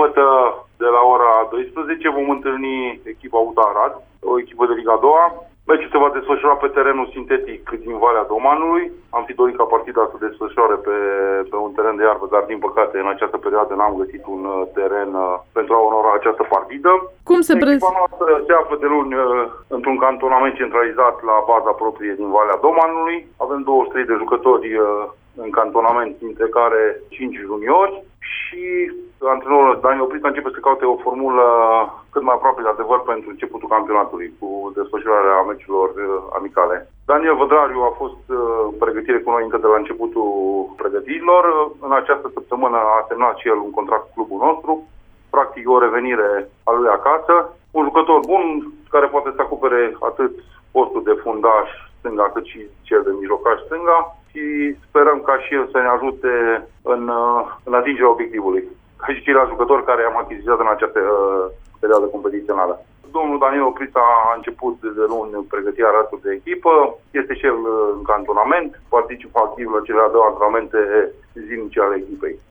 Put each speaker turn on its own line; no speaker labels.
Sâmbătă, de la ora 12, vom întâlni echipa UTA Arad, o echipă de Liga 2. Meciul se va desfășura pe terenul sintetic din Valea Domanului. Am fi dorit ca partida să desfășoare pe un teren de iarbă, dar din păcate în această perioadă n-am găsit un teren pentru a onora această partidă. Echipa noastră se află de luni într-un cantonament centralizat la baza proprie din Valea Domanului. Avem 23 de jucători în cantonament, dintre care 5 juniori, și antrenorul Daniel Oprița începe să caute o formulă cât mai aproape de adevăr pentru începutul campionatului, cu desfășurarea meciurilor amicale. Daniel Vădrariu a fost în pregătire cu noi încă de la începutul pregătirilor. În această săptămână a semnat și el un contract cu clubul nostru, practic o revenire a lui acasă. Un jucător bun, care poate să acopere atât postul de fundaș stânga, cât și cel de mijlocaș stânga, și sperăm ca și el să ne ajute în atingerea obiectivului, ca și ceilalți jucători care am achiziționat în această perioadă competițională. Domnul Daniel Oprița a început de luni pregătirea ratului de echipă, este și el în cantonament, participă activ la cele două antrenamente zilnice ale echipei.